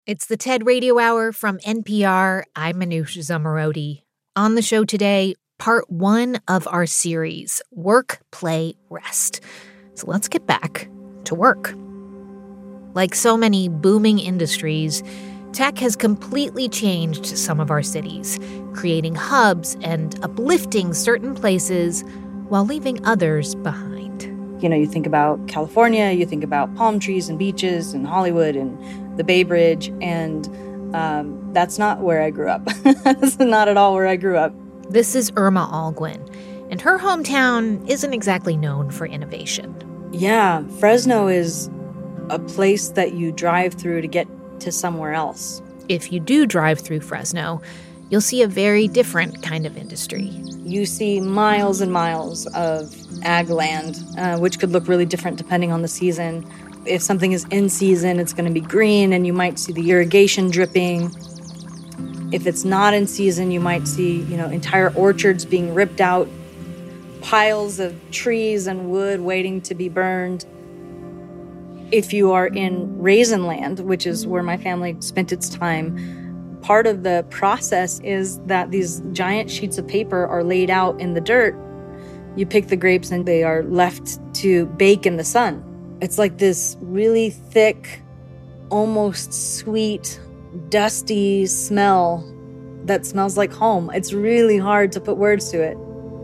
It's the TED Radio Hour from NPR. I'm Manoush Zomorodi. On the show today, part one of our series, Work, Play, Rest. So let's get back to work. Like so many booming industries, tech has completely changed some of our cities, creating hubs and uplifting certain places while leaving others behind. You know, you think about California, you think about palm trees and beaches and Hollywood and the Bay Bridge, and that's not where I grew up. That's not at all where I grew up. This is Irma Alguin, and her hometown isn't exactly known for innovation. Yeah, Fresno is a place that you drive through to get to somewhere else. If you do drive through Fresno, you'll see a very different kind of industry. You see miles and miles of ag land, which could look really different depending on the season. If something is in season, it's going to be green, and you might see the irrigation dripping. If it's not in season, you might see, entire orchards being ripped out, piles of trees and wood waiting to be burned. If you are in raisin land, which is where my family spent its time, part of the process is that these giant sheets of paper are laid out in the dirt. You pick the grapes and they are left to bake in the sun. It's like this really thick, almost sweet, dusty smell that smells like home. It's really hard to put words to it.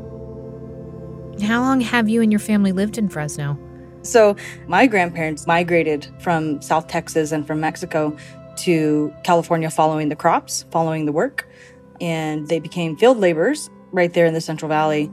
How long have you and your family lived in Fresno? So my grandparents migrated from South Texas and from Mexico to California following the crops, following the work, and they became field laborers right there in the Central Valley.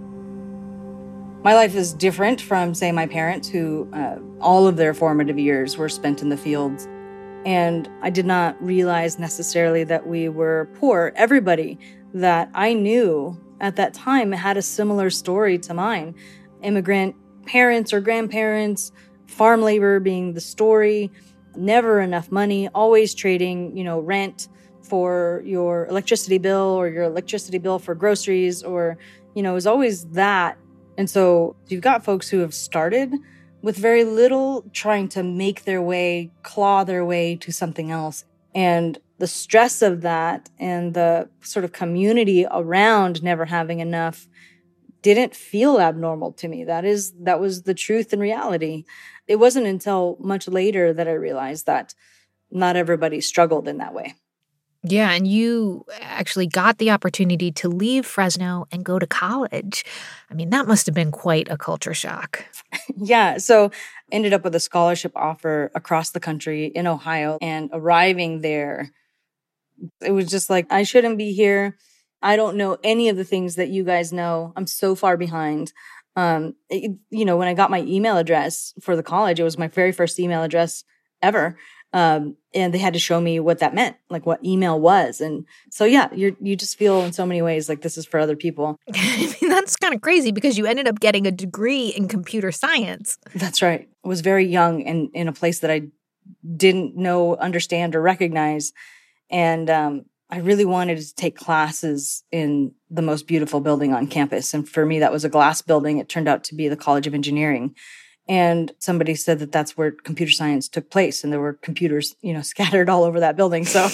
My life is different from, say, my parents, who all of their formative years were spent in the fields. And I did not realize necessarily that we were poor. Everybody that I knew at that time had a similar story to mine. Immigrant parents or grandparents, farm labor being the story, never enough money, always trading, rent for your electricity bill or your electricity bill for groceries, or, it was always that. And so you've got folks who have started with very little, trying to make their way, claw their way to something else. And the stress of that and the sort of community around never having enough didn't feel abnormal to me. That was the truth and reality. It wasn't until much later that I realized that not everybody struggled in that way. Yeah, and you actually got the opportunity to leave Fresno and go to college. I mean, that must have been quite a culture shock. Yeah, so ended up with a scholarship offer across the country in Ohio, and arriving there, it was just like, I shouldn't be here. I don't know any of the things that you guys know. I'm so far behind. When I got my email address for the college, it was my very first email address ever. And they had to show me what that meant, like what email was. And so, yeah, you just feel in so many ways like this is for other people. I mean, that's kind of crazy because you ended up getting a degree in computer science. That's right. I was very young and in a place that I didn't know, understand, or recognize. And I really wanted to take classes in the most beautiful building on campus. And for me, that was a glass building. It turned out to be the College of Engineering. And somebody said that that's where computer science took place, and there were computers, scattered all over that building. So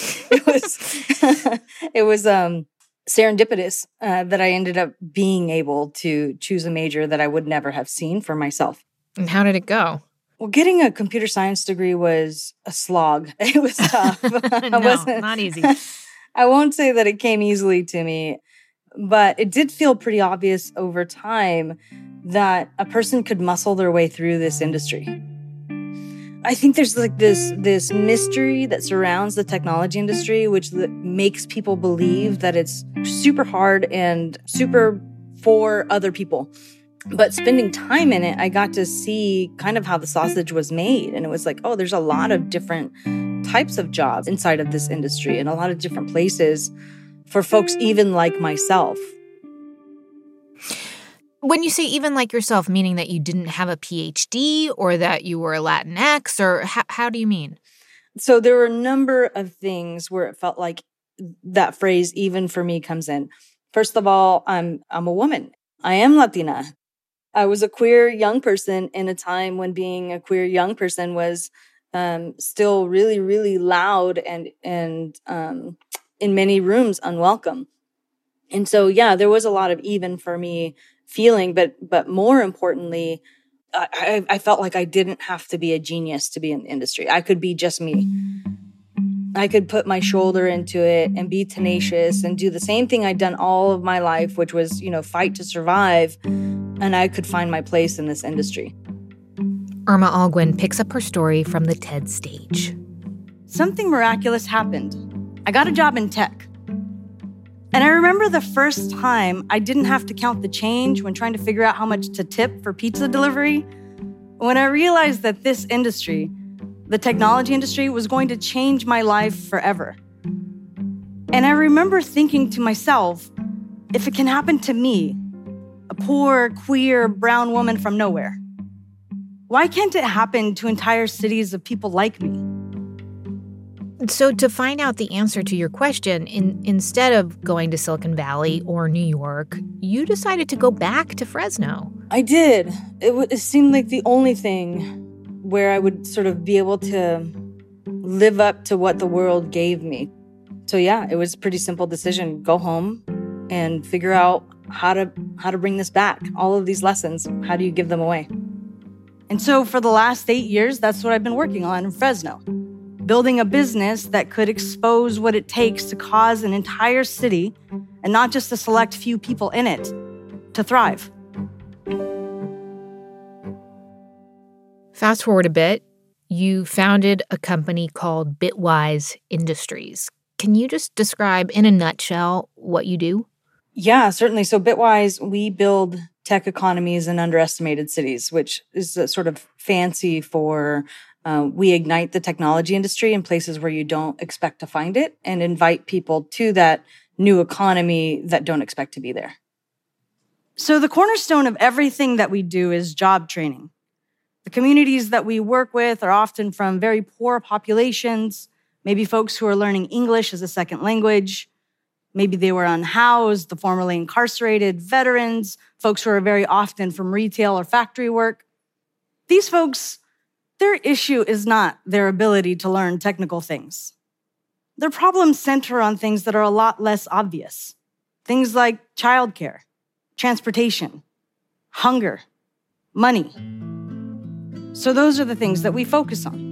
it was serendipitous that I ended up being able to choose a major that I would never have seen for myself. And how did it go? Well, getting a computer science degree was a slog. It was tough. Not easy. I won't say that it came easily to me, but it did feel pretty obvious over time that a person could muscle their way through this industry. I think there's like this mystery that surrounds the technology industry, which makes people believe that it's super hard and super for other people. But spending time in it, I got to see kind of how the sausage was made. And it was like, oh, there's a lot of different types of jobs inside of this industry and a lot of different places for folks even like myself. When you say even like yourself, meaning that you didn't have a PhD or that you were a Latinx, or how do you mean? So there were a number of things where it felt like that phrase, even for me, comes in. First of all, I'm a woman. I am Latina. I was a queer young person in a time when being a queer young person was still really, really loud and in many rooms unwelcome. And so, yeah, there was a lot of even for me feeling, but more importantly, I felt like I didn't have to be a genius to be in the industry. I could be just me. I could put my shoulder into it and be tenacious and do the same thing I'd done all of my life, which was, fight to survive. And I could find my place in this industry. Irma Alguin picks up her story from the TED stage. Something miraculous happened. I got a job in tech. And I remember the first time I didn't have to count the change when trying to figure out how much to tip for pizza delivery. When I realized that this industry, the technology industry, was going to change my life forever. And I remember thinking to myself, if it can happen to me, a poor, queer, brown woman from nowhere, why can't it happen to entire cities of people like me? So to find out the answer to your question, instead of going to Silicon Valley or New York, you decided to go back to Fresno. I did. It seemed like the only thing where I would sort of be able to live up to what the world gave me. So yeah, it was a pretty simple decision. Go home and figure out how to bring this back. All of these lessons, how do you give them away? And so for the last 8 years, that's what I've been working on in Fresno. Building a business that could expose what it takes to cause an entire city, and not just a select few people in it, to thrive. Fast forward a bit, you founded a company called Bitwise Industries. Can you just describe in a nutshell what you do? Yeah, certainly. So Bitwise, we build tech economies in underestimated cities, which is a sort of fancy for we ignite the technology industry in places where you don't expect to find it and invite people to that new economy that don't expect to be there. So the cornerstone of everything that we do is job training. The communities that we work with are often from very poor populations, maybe folks who are learning English as a second language. Maybe they were unhoused, the formerly incarcerated, veterans, folks who are very often from retail or factory work. These folks, their issue is not their ability to learn technical things. Their problems center on things that are a lot less obvious. Things like childcare, transportation, hunger, money. So those are the things that we focus on.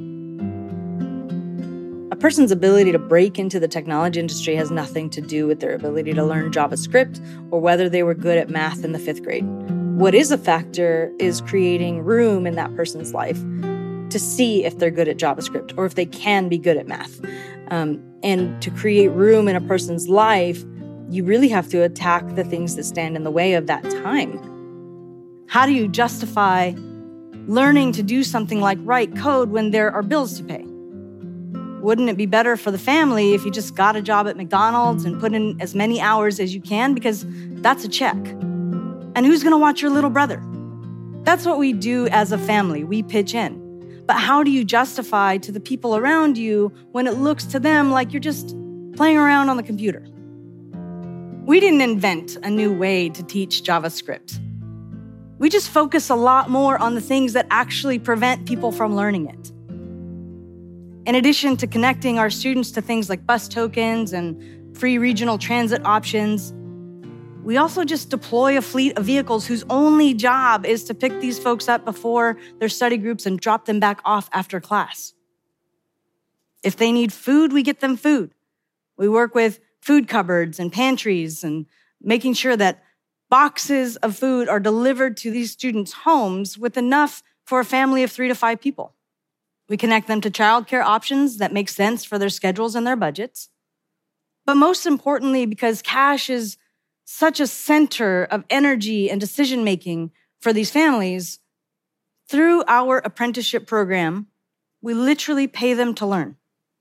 A person's ability to break into the technology industry has nothing to do with their ability to learn JavaScript or whether they were good at math in the 5th grade. What is a factor is creating room in that person's life to see if they're good at JavaScript or if they can be good at math. And to create room in a person's life, you really have to attack the things that stand in the way of that time. How do you justify learning to do something like write code when there are bills to pay? Wouldn't it be better for the family if you just got a job at McDonald's and put in as many hours as you can? Because that's a check. And who's going to watch your little brother? That's what we do as a family. We pitch in. But how do you justify to the people around you when it looks to them like you're just playing around on the computer? We didn't invent a new way to teach JavaScript. We just focus a lot more on the things that actually prevent people from learning it. In addition to connecting our students to things like bus tokens and free regional transit options, we also just deploy a fleet of vehicles whose only job is to pick these folks up before their study groups and drop them back off after class. If they need food, we get them food. We work with food cupboards and pantries and making sure that boxes of food are delivered to these students' homes with enough for a family of 3 to 5 people. We connect them to childcare options that make sense for their schedules and their budgets. But most importantly, because cash is such a center of energy and decision-making for these families, through our apprenticeship program, we literally pay them to learn.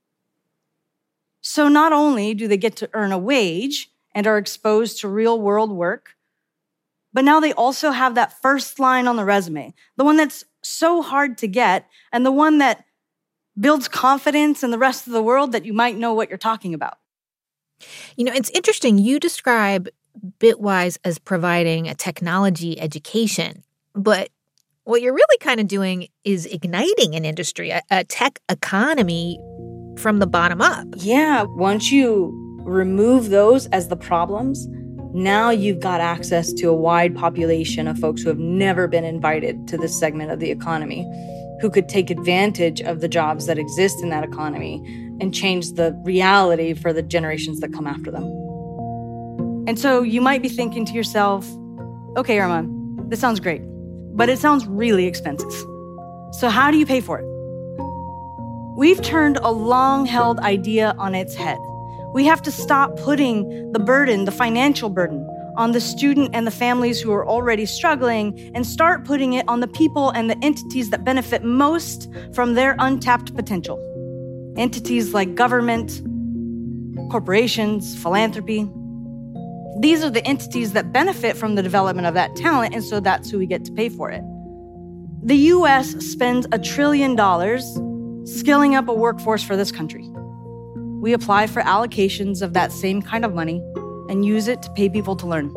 So not only do they get to earn a wage and are exposed to real-world work, but now they also have that first line on the resume, the one that's so hard to get and the one that builds confidence in the rest of the world that you might know what you're talking about. You know, it's interesting. You describe Bitwise as providing a technology education, but What you're really kind of doing is igniting an industry, a tech economy from the bottom up. Yeah, once you remove those as the problems, now you've got access to a wide population of folks who have never been invited to this segment of the economy, who could take advantage of the jobs that exist in that economy and change the reality for the generations that come after them. And so you might be thinking to yourself, okay, Irma, this sounds great, but it sounds really expensive. So how do you pay for it? We've turned a long-held idea on its head. We have to stop putting the burden, the financial burden, on the student and the families who are already struggling and start putting it on the people and the entities that benefit most from their untapped potential. Entities like government, corporations, philanthropy. These are the entities that benefit from the development of that talent, and so that's who we get to pay for it. The U.S. spends $1 trillion skilling up a workforce for this country. We apply for allocations of that same kind of money and use it to pay people to learn.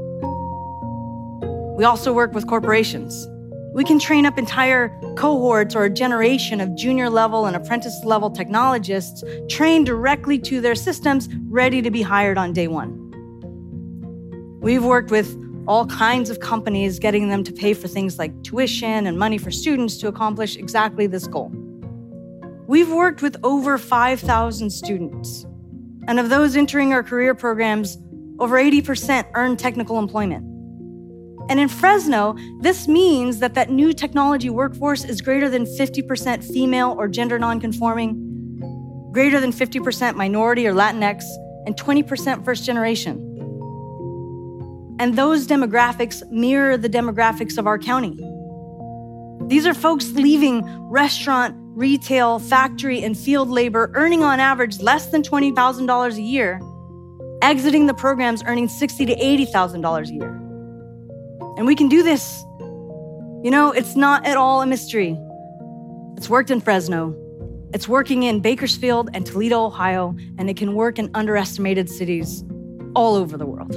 We also work with corporations. We can train up entire cohorts or a generation of junior level and apprentice level technologists trained directly to their systems, ready to be hired on day one. We've worked with all kinds of companies, getting them to pay for things like tuition and money for students to accomplish exactly this goal. We've worked with over 5,000 students. And of those entering our career programs, over 80% earn technical employment. And in Fresno, this means that new technology workforce is greater than 50% female or gender nonconforming, greater than 50% minority or Latinx, and 20% first generation. And those demographics mirror the demographics of our county. These are folks leaving restaurant, retail, factory, and field labor, earning on average less than $20,000 a year, exiting the programs earning $60,000 to $80,000 a year. And we can do this. You know, it's not at all a mystery. It's worked in Fresno. It's working in Bakersfield and Toledo, Ohio, and it can work in underestimated cities all over the world.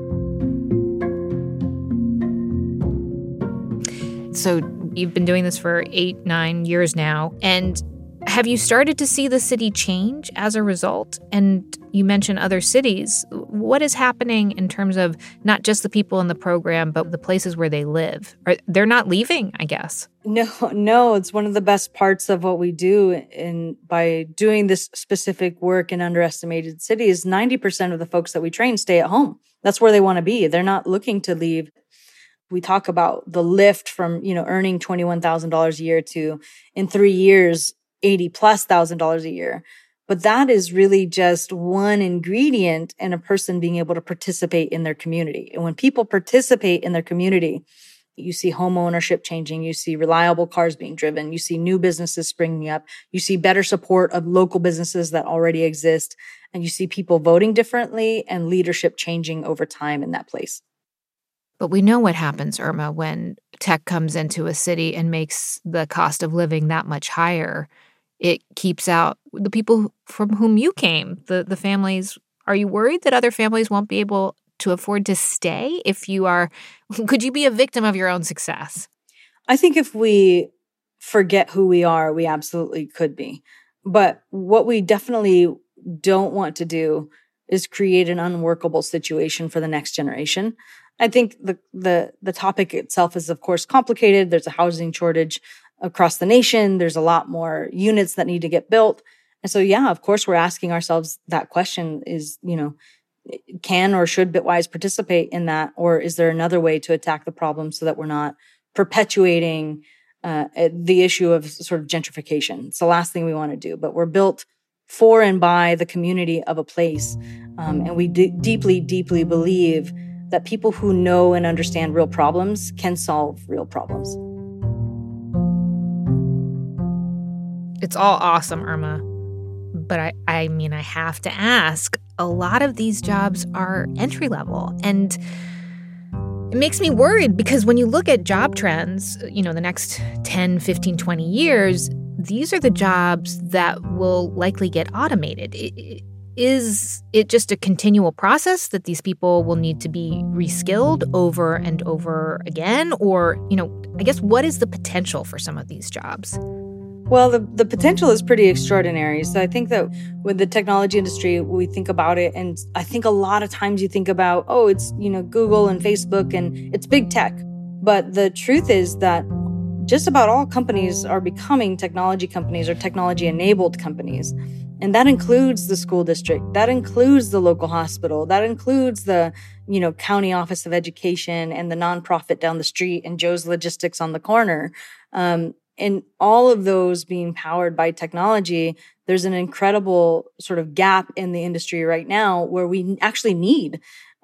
So you've been doing this for 8-9 years now. And have you started to see the city change as a result? And you mentioned other cities. What is happening in terms of not just the people in the program, but the places where they live? They're not leaving, I guess. No, it's one of the best parts of what we do. And by doing this specific work in underestimated cities, 90% of the folks that we train stay at home. That's where they want to be. They're not looking to leave. We talk about the lift from, earning $21,000 a year to, in 3 years, $80,000+ a year. But that is really just one ingredient in a person being able to participate in their community. And when people participate in their community, you see home ownership changing, you see reliable cars being driven, you see new businesses springing up, you see better support of local businesses that already exist, and you see people voting differently and leadership changing over time in that place. But we know what happens, Irma, when tech comes into a city and makes the cost of living that much higher. It keeps out the people from whom you came, the families. Are you worried that other families won't be able to afford to stay if you are? Could you be a victim of your own success? I think if we forget who we are, we absolutely could be. But what we definitely don't want to do is create an unworkable situation for the next generation. I think the topic itself is, of course, complicated. There's a housing shortage across the nation. There's a lot more units that need to get built. And so, yeah, of course, we're asking ourselves that question is, can or should Bitwise participate in that? Or is there another way to attack the problem so that we're not perpetuating the issue of sort of gentrification? It's the last thing we want to do. But we're built for and by the community of a place. And we deeply, deeply believe that people who know and understand real problems can solve real problems. It's all awesome, Irma. But I mean, I have to ask, a lot of these jobs are entry level. And it makes me worried because when you look at job trends, the next 10, 15, 20 years, these are the jobs that will likely get automated. is it just a continual process that these people will need to be reskilled over and over again? Or, I guess, what is the potential for some of these jobs? Well, the potential is pretty extraordinary. So I think that with the technology industry, we think about it, and I think a lot of times you think about, it's, Google and Facebook and it's big tech. But the truth is that just about all companies are becoming technology companies or technology-enabled companies. And that includes the school district. That includes the local hospital. That includes the, county office of education and the nonprofit down the street and Joe's Logistics on the corner. And all of those being powered by technology, there's an incredible sort of gap in the industry right now where we actually need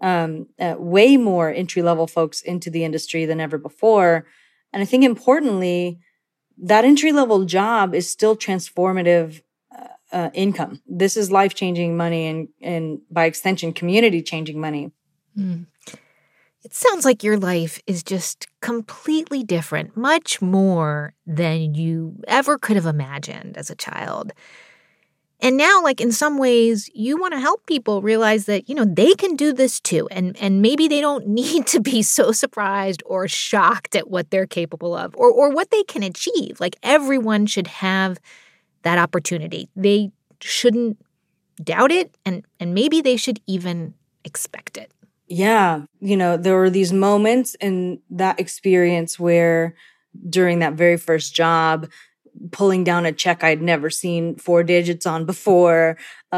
way more entry-level folks into the industry than ever before. And I think importantly, that entry-level job is still transformative income. This is life-changing money and by extension, community-changing money. Mm. It sounds like your life is just completely different, much more than you ever could have imagined as a child. And now, in some ways, you want to help people realize that, they can do this too. And maybe they don't need to be so surprised or shocked at what they're capable of or what they can achieve. Everyone should have that opportunity. They shouldn't doubt it, and maybe they should even expect it. Yeah. There were these moments in that experience where during that very first job, pulling down a check I'd never seen 4 digits on before,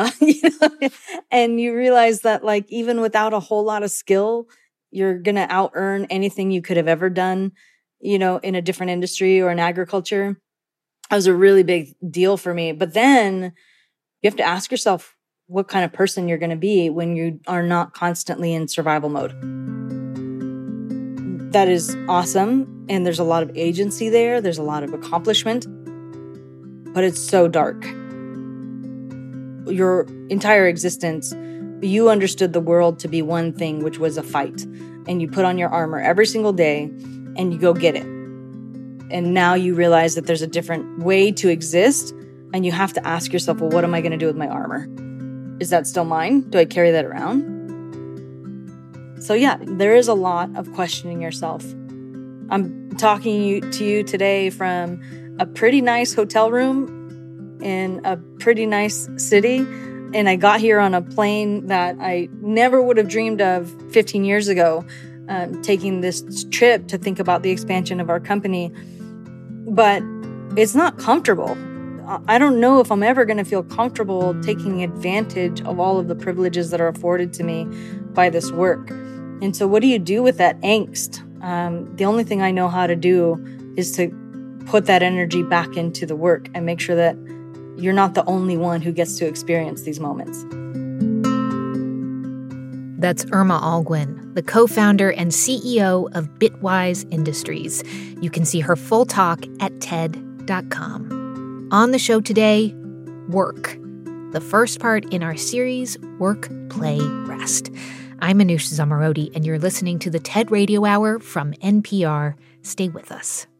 and you realize that even without a whole lot of skill, you're going to out-earn anything you could have ever done, in a different industry or in agriculture. That was a really big deal for me. But then you have to ask yourself what kind of person you're going to be when you are not constantly in survival mode. That is awesome. And there's a lot of agency there. There's a lot of accomplishment. But it's so dark. Your entire existence, you understood the world to be one thing, which was a fight. And you put on your armor every single day and you go get it. And now you realize that there's a different way to exist. And you have to ask yourself, well, what am I going to do with my armor? Is that still mine? Do I carry that around? So yeah, there is a lot of questioning yourself. I'm talking to you today from a pretty nice hotel room in a pretty nice city. And I got here on a plane that I never would have dreamed of 15 years ago, taking this trip to think about the expansion of our company. But it's not comfortable. I don't know if I'm ever going to feel comfortable taking advantage of all of the privileges that are afforded to me by this work. And so what do you do with that angst? The only thing I know how to do is to put that energy back into the work and make sure that you're not the only one who gets to experience these moments. That's Irma Alguin, the co-founder and CEO of Bitwise Industries. You can see her full talk at TED.com. On the show today, work. The first part in our series, Work, Play, Rest. I'm Manoush Zomorodi, and you're listening to the TED Radio Hour from NPR. Stay with us.